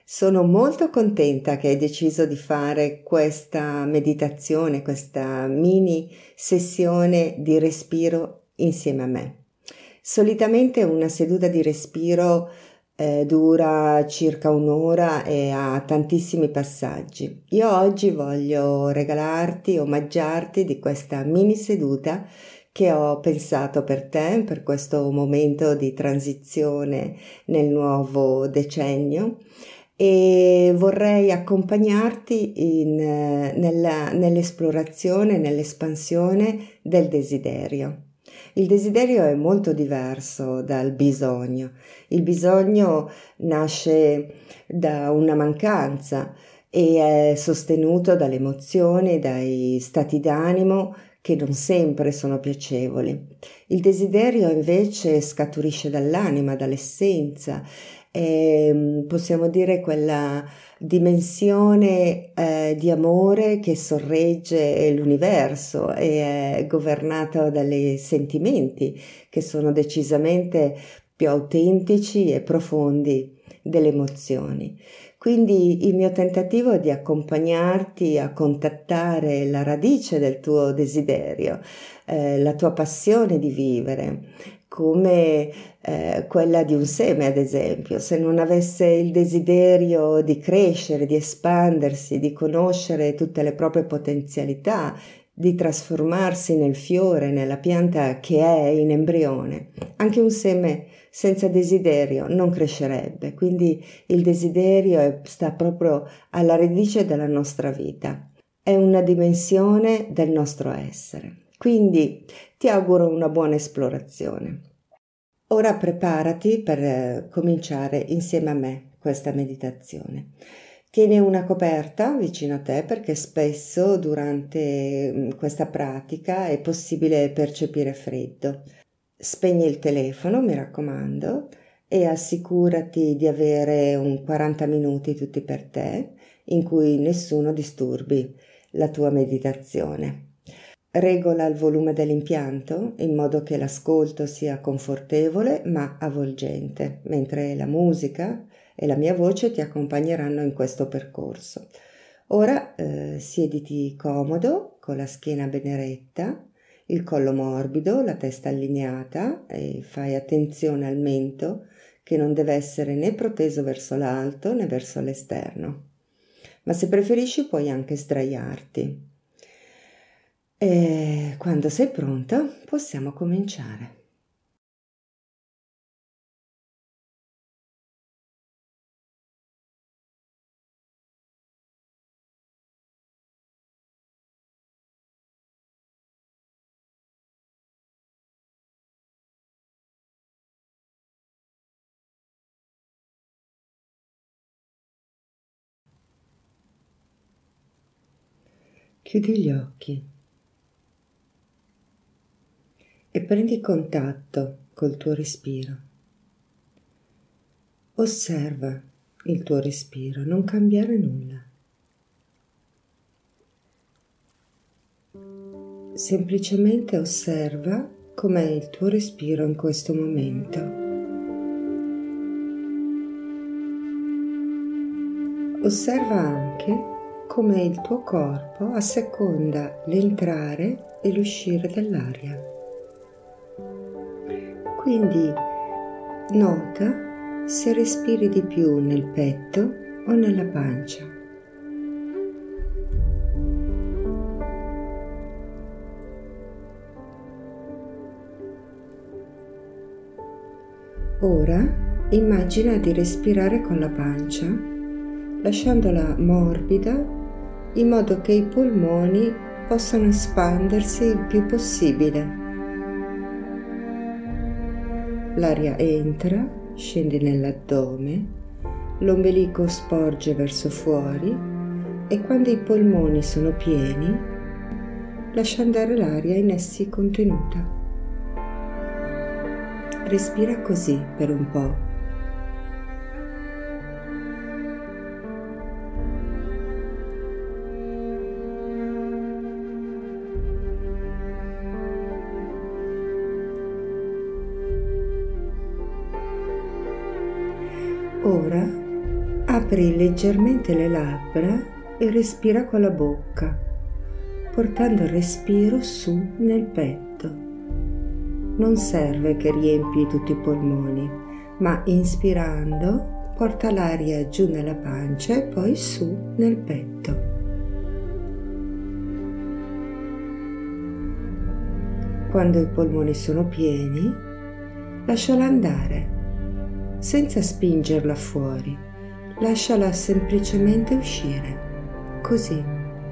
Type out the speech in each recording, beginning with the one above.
Sono molto contenta che hai deciso di fare questa meditazione, questa mini sessione di respiro insieme a me. Solitamente una seduta di respiro dura circa un'ora e ha tantissimi passaggi. Io oggi voglio regalarti, omaggiarti di questa mini seduta che ho pensato per te, per questo momento di transizione nel nuovo decennio, e vorrei accompagnarti nell'esplorazione, nell'espansione del desiderio. Il desiderio è molto diverso dal bisogno. Il bisogno nasce da una mancanza e è sostenuto dalle emozioni, dai stati d'animo che non sempre sono piacevoli. Il desiderio invece scaturisce dall'anima, dall'essenza. Possiamo dire quella dimensione di amore che sorregge l'universo e è governata dai sentimenti che sono decisamente più autentici e profondi delle emozioni. Quindi il mio tentativo è di accompagnarti a contattare la radice del tuo desiderio, la tua passione di vivere, come quella di un seme, ad esempio. Se non avesse il desiderio di crescere, di espandersi, di conoscere tutte le proprie potenzialità, di trasformarsi nel fiore, nella pianta che è in embrione, anche un seme senza desiderio non crescerebbe. Quindi il desiderio sta proprio alla radice della nostra vita, è una dimensione del nostro essere. Quindi ti auguro una buona esplorazione. Ora preparati per cominciare insieme a me questa meditazione. Tieni una coperta vicino a te perché spesso durante questa pratica è possibile percepire freddo. Spegni il telefono, mi raccomando, e assicurati di avere un 40 minuti tutti per te in cui nessuno disturbi la tua meditazione. Regola il volume dell'impianto in modo che l'ascolto sia confortevole ma avvolgente, mentre la musica e la mia voce ti accompagneranno in questo percorso. Ora siediti comodo, con la schiena ben eretta, il collo morbido, la testa allineata e fai attenzione al mento che non deve essere né proteso verso l'alto né verso l'esterno. Ma se preferisci puoi anche sdraiarti. E quando sei pronto possiamo cominciare. Chiudi gli occhi e prendi contatto col tuo respiro. Osserva il tuo respiro, non cambiare nulla. Semplicemente osserva com'è il tuo respiro in questo momento. Osserva anche come il tuo corpo asseconda l'entrare e l'uscire dell'aria. Quindi nota se respiri di più nel petto o nella pancia. Ora immagina di respirare con la pancia, lasciandola morbida in modo che i polmoni possano espandersi il più possibile. L'aria entra, scende nell'addome, l'ombelico sporge verso fuori e quando i polmoni sono pieni, lascia andare l'aria in essi contenuta. Respira così per un po'. Ora Apri leggermente le labbra e respira con la bocca, portando il respiro su nel petto. Non serve che riempi tutti i polmoni, ma inspirando porta l'aria giù nella pancia e poi su nel petto. Quando i polmoni sono pieni, lasciala andare, senza spingerla fuori. Lasciala semplicemente uscire, così.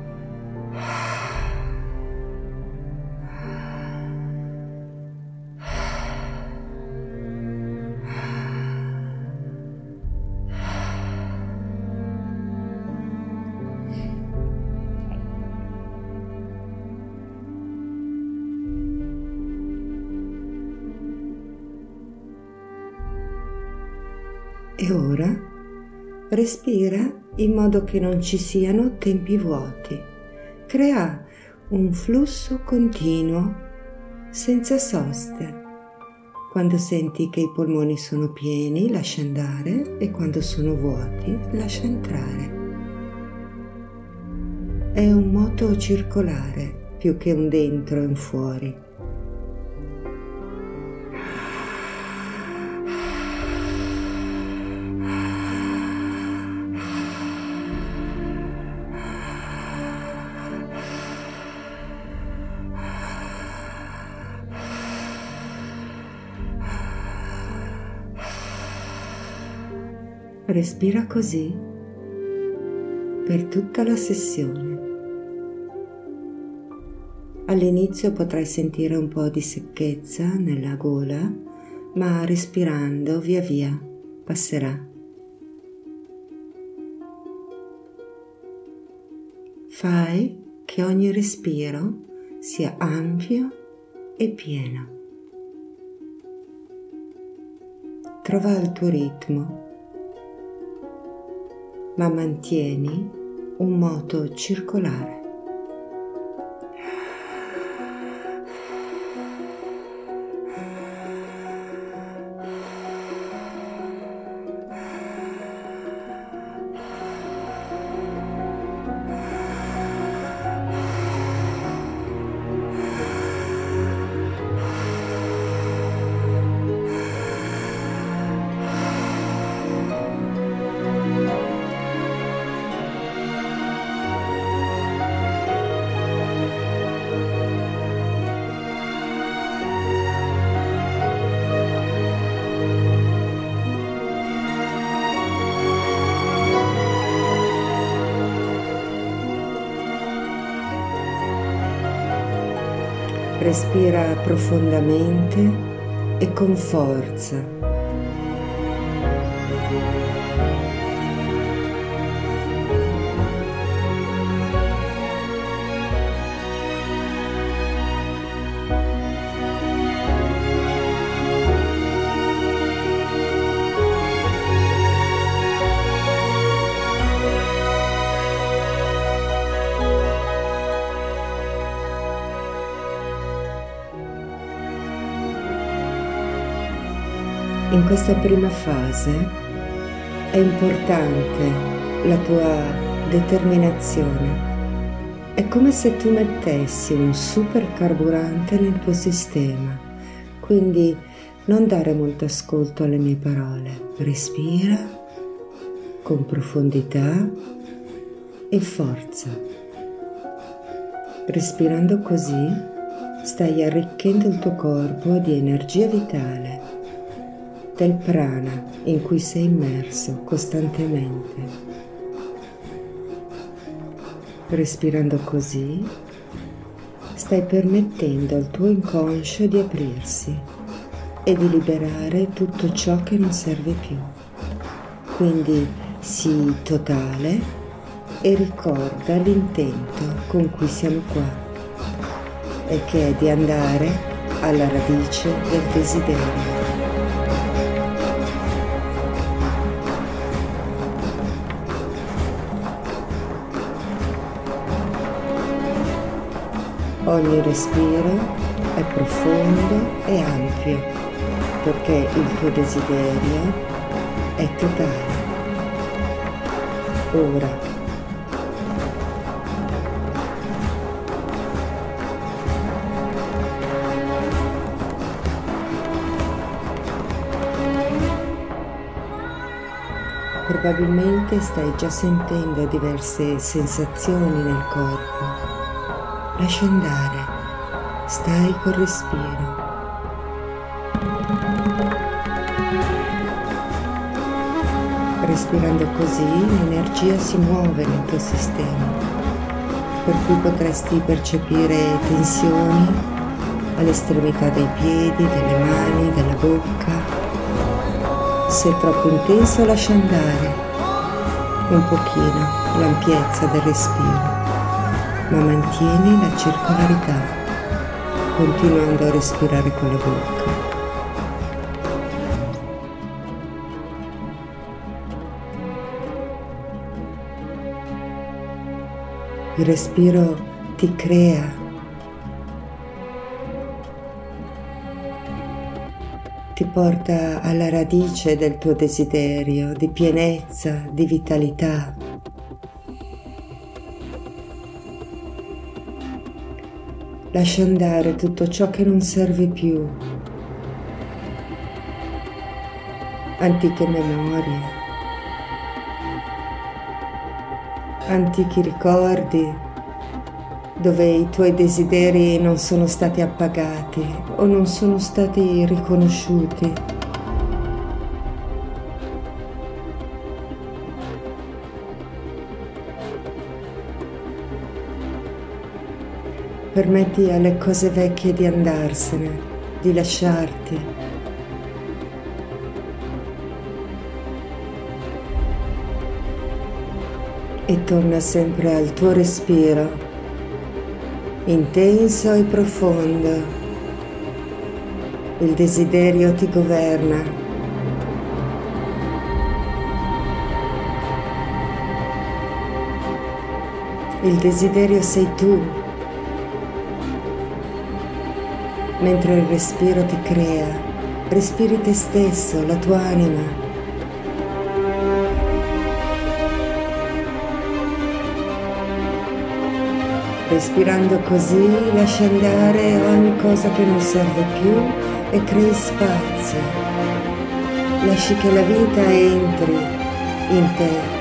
E ora respira in modo che non ci siano tempi vuoti. Crea un flusso continuo senza soste. Quando senti che i polmoni sono pieni, lascia andare, e quando sono vuoti, lascia entrare. È un moto circolare più che un dentro e un fuori. Respira così per tutta la sessione. All'inizio potrai sentire un po' di secchezza nella gola, ma respirando via via passerà. Fai che ogni respiro sia ampio e pieno. Trova il tuo ritmo, ma mantieni un moto circolare. Respira profondamente e con forza. In questa prima fase è importante la tua determinazione. È come se tu mettessi un super carburante nel tuo sistema, quindi non dare molto ascolto alle mie parole. Respira con profondità e forza. Respirando così stai arricchendo il tuo corpo di energia vitale, del prana in cui sei immerso costantemente. Respirando così, stai permettendo al tuo inconscio di aprirsi e di liberare tutto ciò che non serve più. Quindi sii totale e ricorda l'intento con cui siamo qua, e che è di andare alla radice del desiderio. Ogni respiro è profondo e ampio, perché il tuo desiderio è totale. ora. Probabilmente stai già sentendo diverse sensazioni nel corpo. Lascia andare, stai col respiro. Respirando così l'energia si muove nel tuo sistema, per cui potresti percepire tensioni all'estremità dei piedi, delle mani, della bocca. Se è troppo intenso lascia andare un pochino l'ampiezza del respiro, ma mantieni la circolarità, continuando a respirare con la bocca. Il respiro ti crea, ti porta alla radice del tuo desiderio di pienezza, di vitalità. Lascia andare tutto ciò che non serve più, antiche memorie, antichi ricordi dove i tuoi desideri non sono stati appagati o non sono stati riconosciuti. Permetti alle cose vecchie di andarsene, di lasciarti. E torna sempre al tuo respiro, intenso e profondo. Il desiderio ti governa. Il desiderio sei tu, mentre il respiro ti crea. Respiri te stesso, la tua anima. Respirando così lasci andare ogni cosa che non serve più e crei spazio. Lasci che la vita entri in te.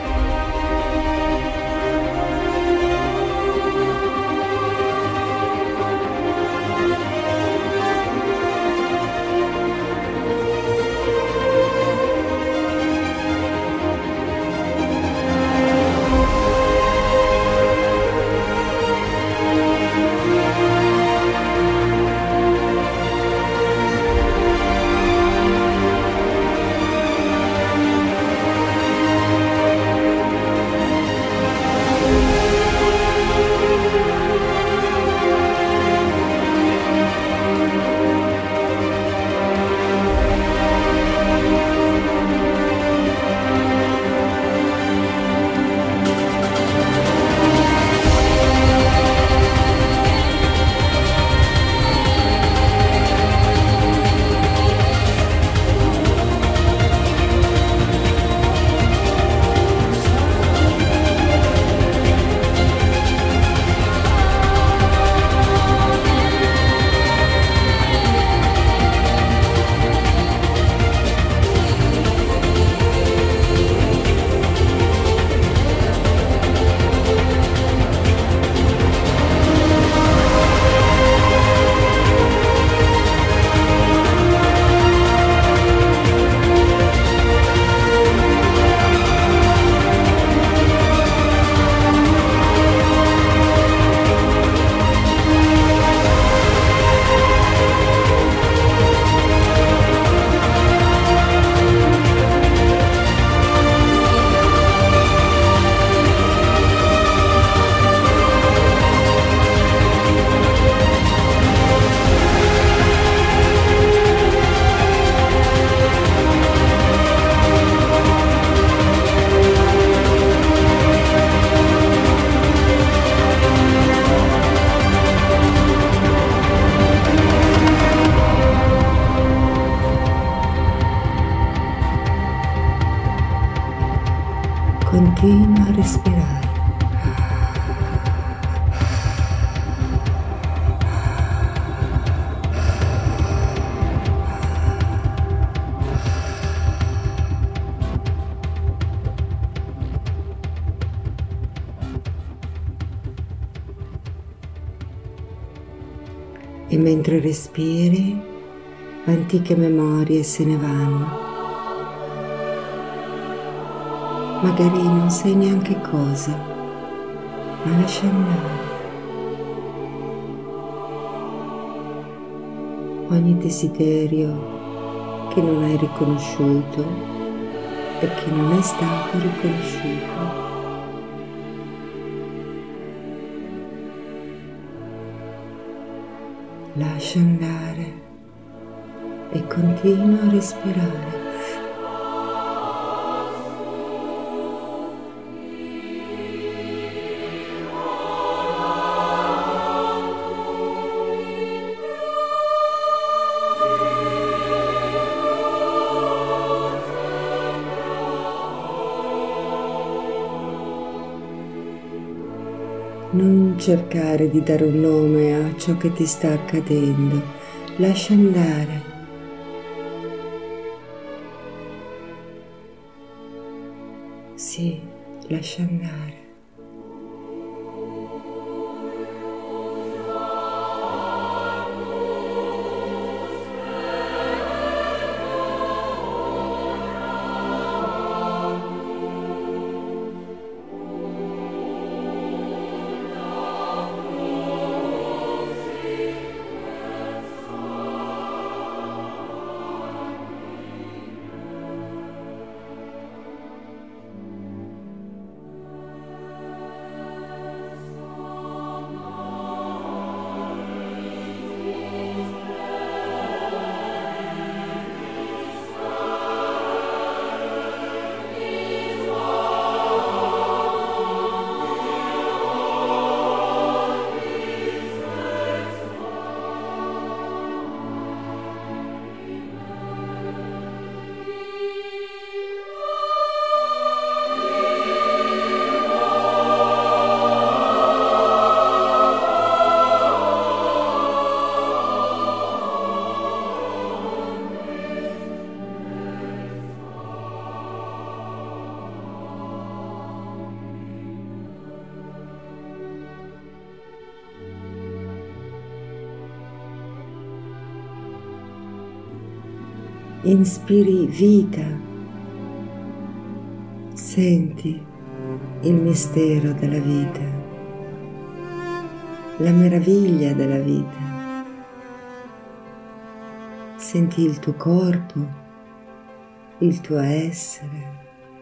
continua a respirare. E mentre respiri, antiche memorie se ne vanno. Magari non sai neanche cosa, ma lascia andare. Ogni desiderio che non hai riconosciuto e che non è stato riconosciuto. Lascia andare e continua a respirare. Non cercare di dare un nome a ciò che ti sta accadendo, lascia andare. Sì, lascia andare. Inspiri vita, senti il mistero della vita, la meraviglia della vita, senti il tuo corpo, il tuo essere.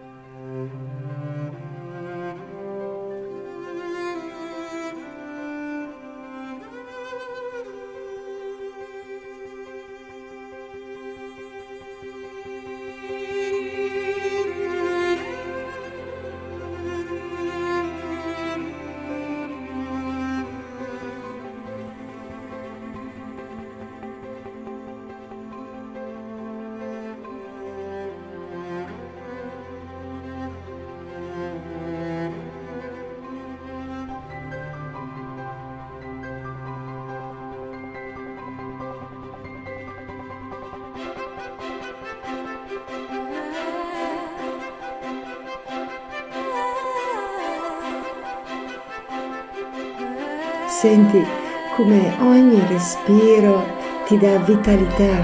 Senti come ogni respiro ti dà vitalità.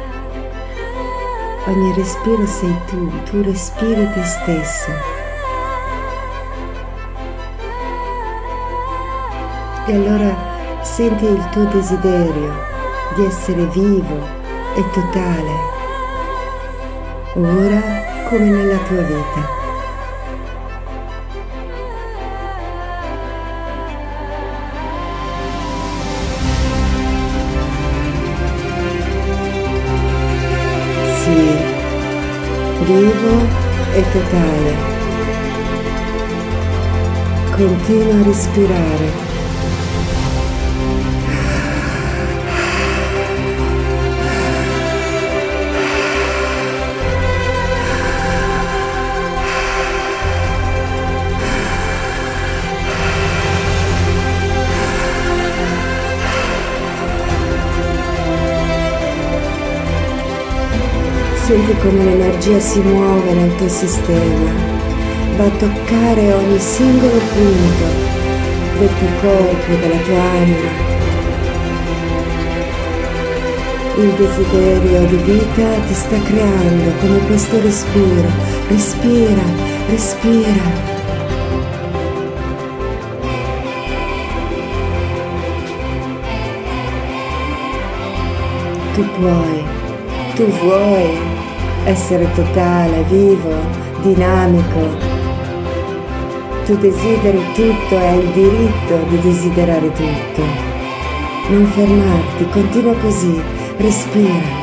Ogni respiro sei tu respiri te stesso. E allora senti il tuo desiderio di essere vivo e totale, ora come nella tua vita. Vivo e totale. Continua a respirare. Senti come l'energia si muove nel tuo sistema, va a toccare ogni singolo punto del tuo corpo, della tua anima. Il desiderio di vita ti sta creando come questo respiro. Respira, respira. Tu vuoi essere totale, vivo, dinamico. Tu desideri tutto e hai il diritto di desiderare tutto. Non fermarti, continua così, respira.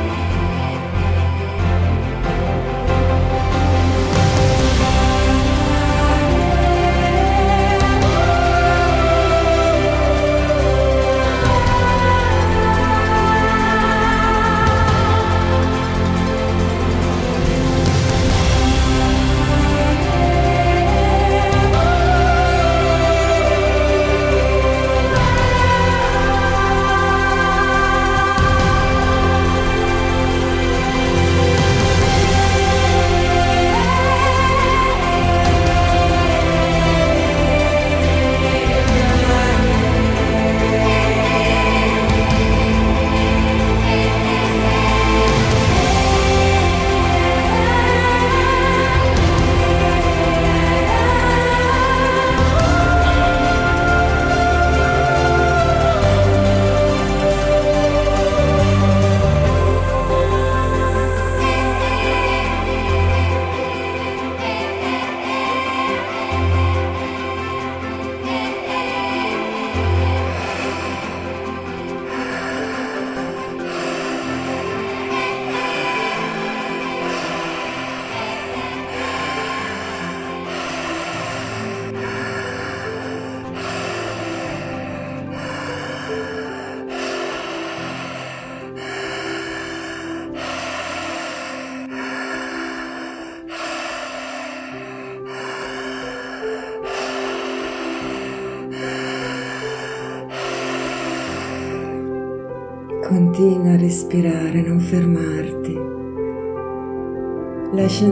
Continua a respirare, non fermarti. Lascia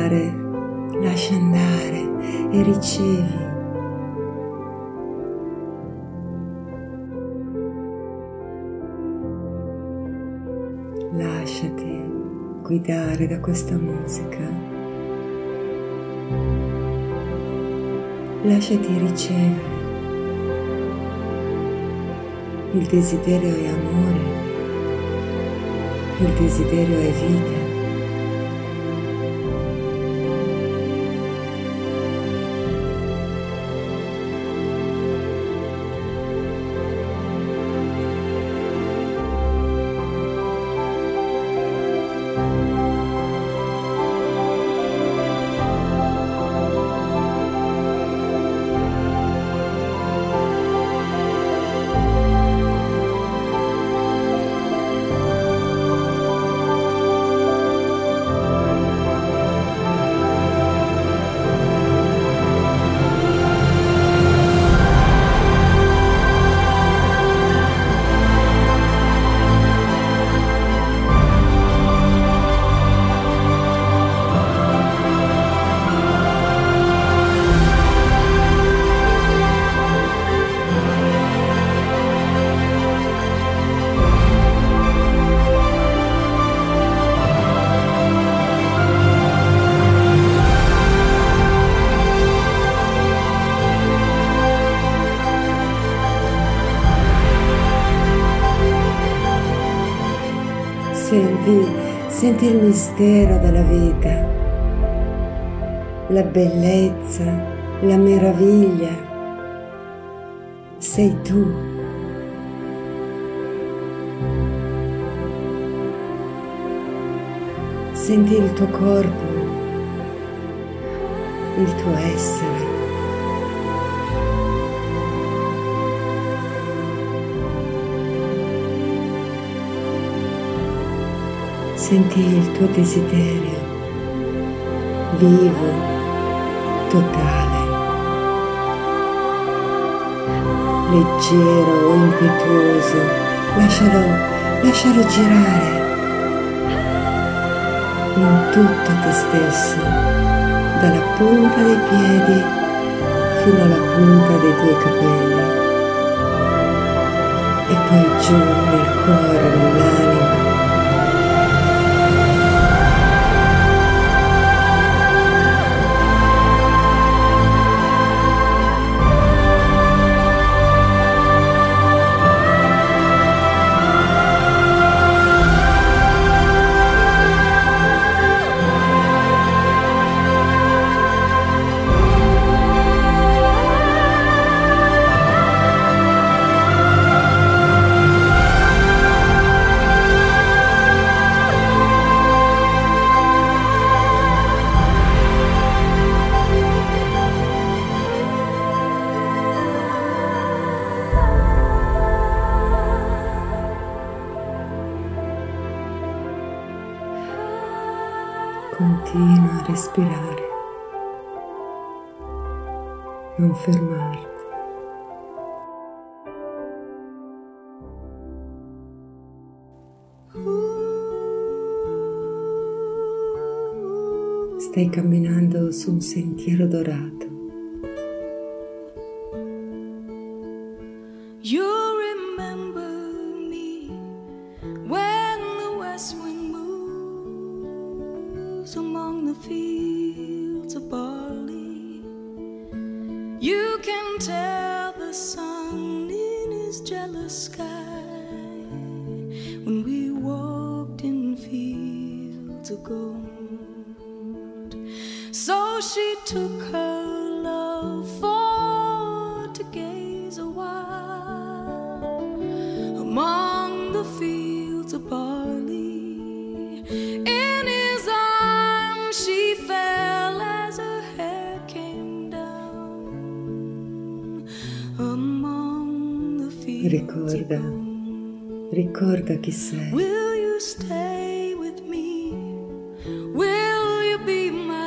andare e ricevi. Lasciati guidare da questa musica. Lasciati ricevere. Il desiderio è amore, il desiderio è vita. Senti il mistero della vita, la bellezza, la meraviglia. Sei tu. Senti il tuo corpo, il tuo essere. Senti il tuo desiderio, vivo, totale, leggero o impetuoso, lascialo girare. in tutto te stesso, dalla punta dei piedi fino alla punta dei tuoi capelli e poi giù nel cuore, nell'anima. Continua a respirare, non fermarti. Stai camminando su un sentiero dorato. You remember me when the west wind moves among the fields of barley. You can tell the sun in his jealous sky when we walked in fields of gold. So she took her love for to gaze a while among the fields of barley. In his arms she fell as her hair came down among the fields of gold. Ricorda chi sei. Will you stay with me? Will you be my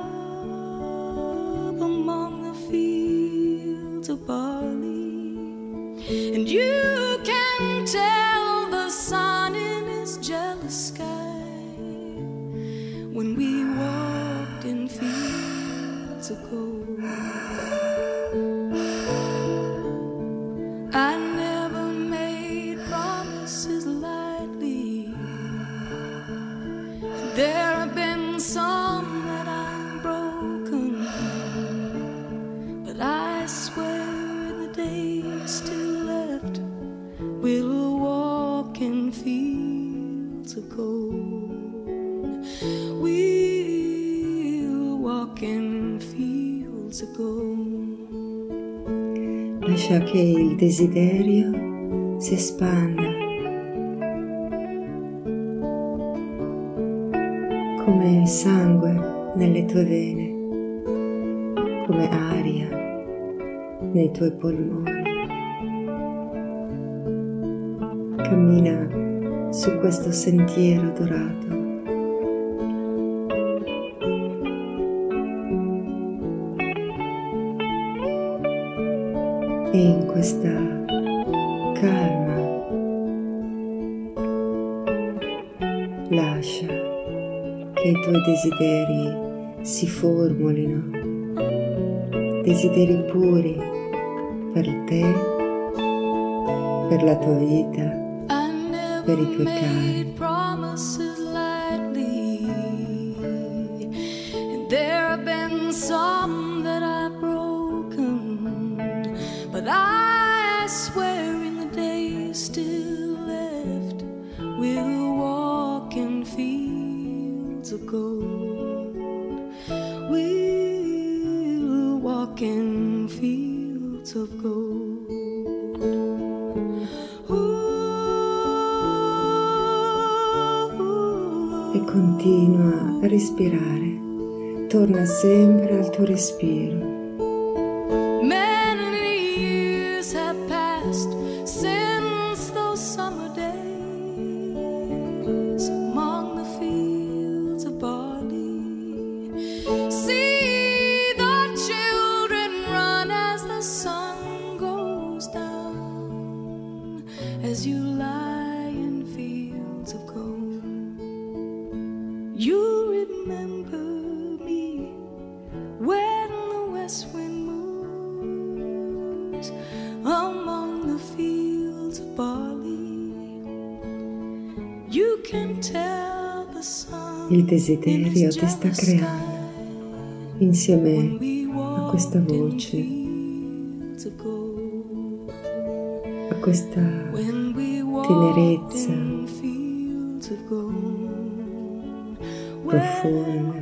love among the fields of barley? And you can tell the sun in his jealous sky when we walked in fields of gold. I never made promises lightly. There have been some that I've broken, but I swear in the days still left we'll walk in fields of gold. We'll walk in fields of gold. Lascia che il desiderio si espanda come sangue nelle tue vene, come aria nei tuoi polmoni. Cammina su questo sentiero dorato. E in questa calma lascia che i tuoi desideri si formulino, desideri puri per te, per la tua vita, per i tuoi cari. But I swear in the days still left we'll walk in fields of gold. We'll walk in fields of gold. E continua a respirare. Torna sempre al tuo respiro. Since those summer days among the fields of barley, see the children run as the sun goes down, as you lie in fields of gold. You Il desiderio ti sta creando insieme a questa voce, a questa tenerezza profonda,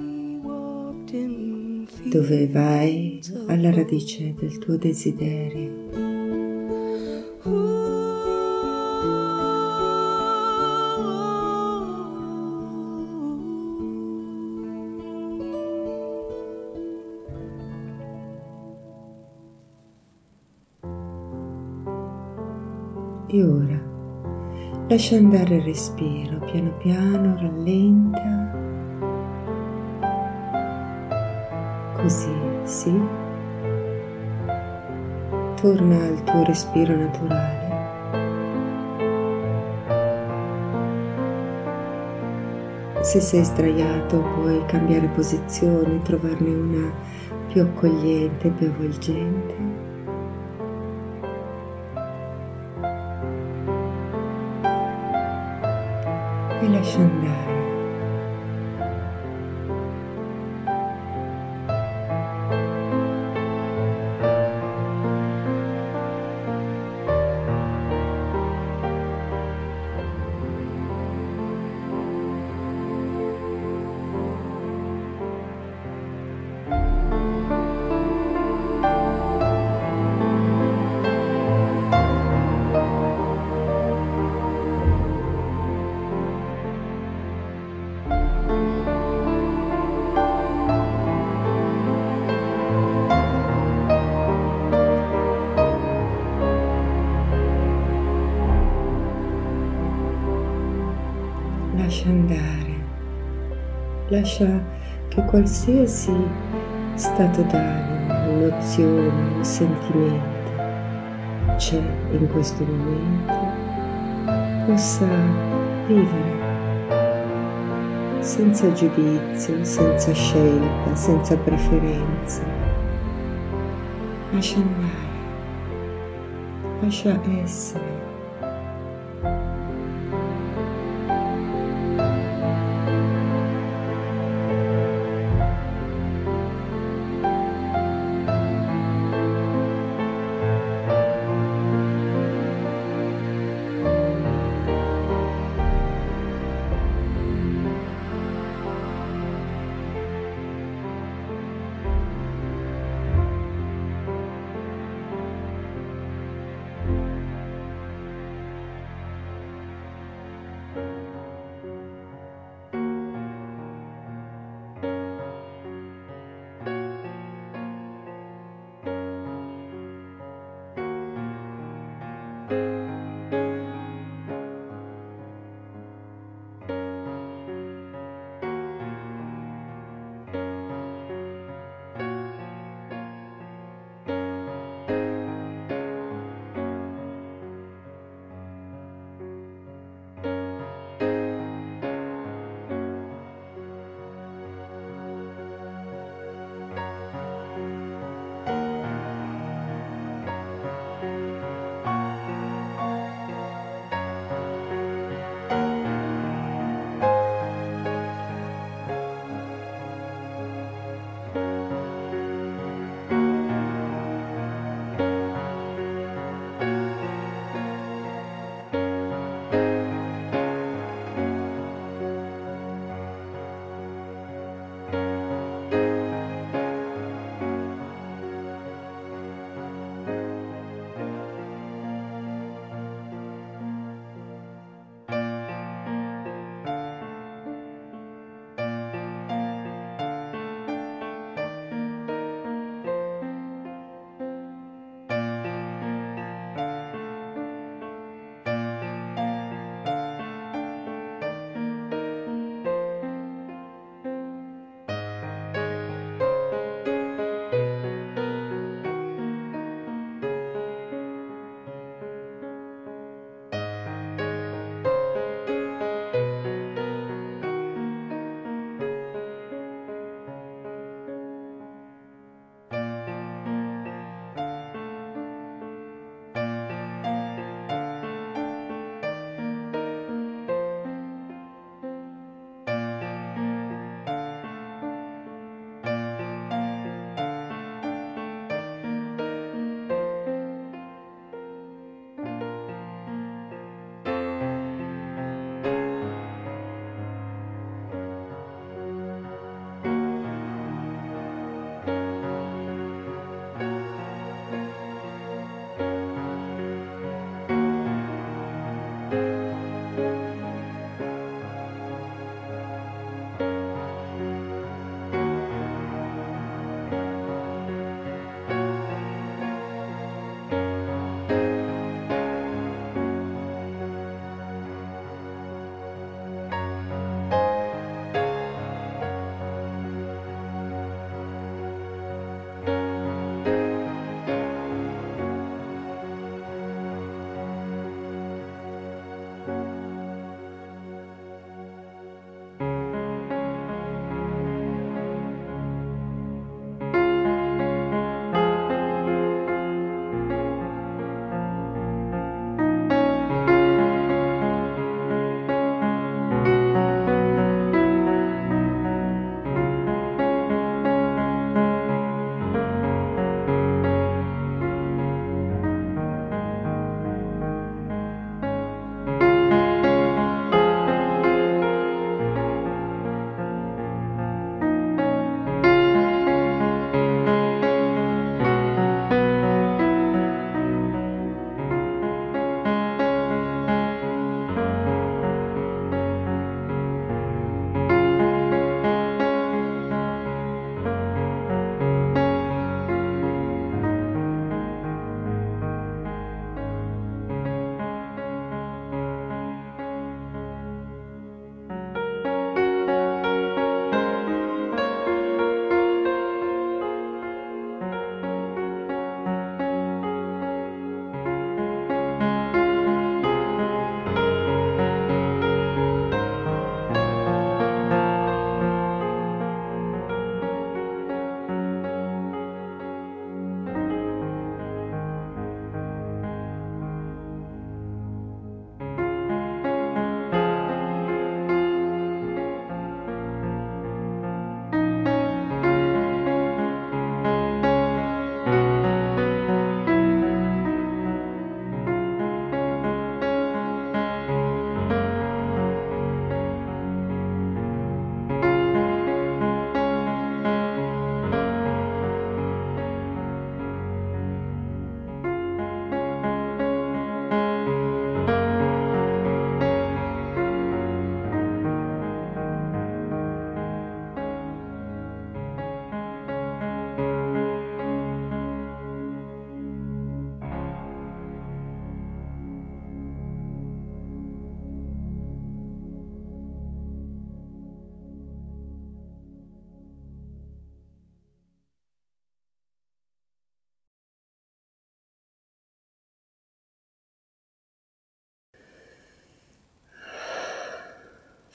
dove vai alla radice del tuo desiderio. E ora lascia andare il respiro, piano piano, rallenta, così, sì, torna al tuo respiro naturale. Se sei sdraiato puoi cambiare posizione, trovarne una più accogliente, più avvolgente. E lascia andare. Lascia andare, lascia che qualsiasi stato d'animo, emozione, un sentimento c'è in questo momento possa vivere senza giudizio, senza scelta, senza preferenza. Lascia andare, lascia essere.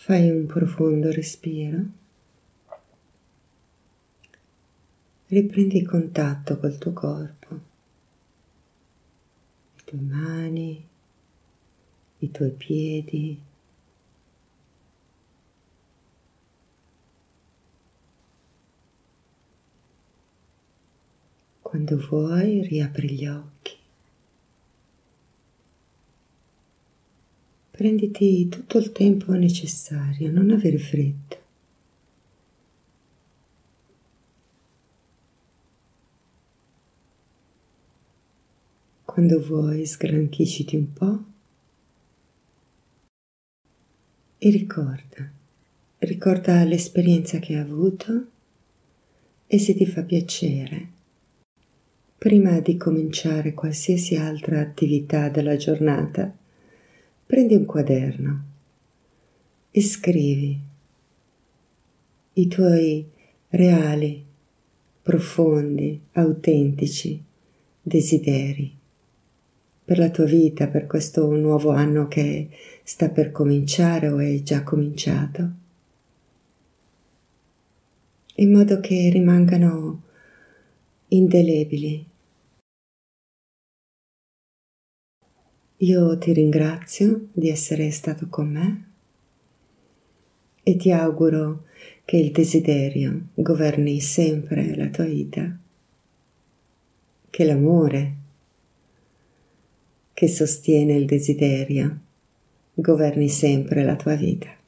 Fai un profondo respiro. Riprendi contatto col tuo corpo, le tue mani, i tuoi piedi. Quando vuoi, riapri gli occhi. Prenditi tutto il tempo necessario, non avere fretta. Quando vuoi, sgranchisciti un po' e ricorda l'esperienza che hai avuto e se ti fa piacere, prima di cominciare qualsiasi altra attività della giornata, prendi un quaderno e scrivi i tuoi reali, profondi, autentici desideri per la tua vita, per questo nuovo anno che sta per cominciare o è già cominciato, in modo che rimangano indelebili. Io ti ringrazio di essere stato con me e ti auguro che il desiderio governi sempre la tua vita, che l'amore che sostiene il desiderio governi sempre la tua vita.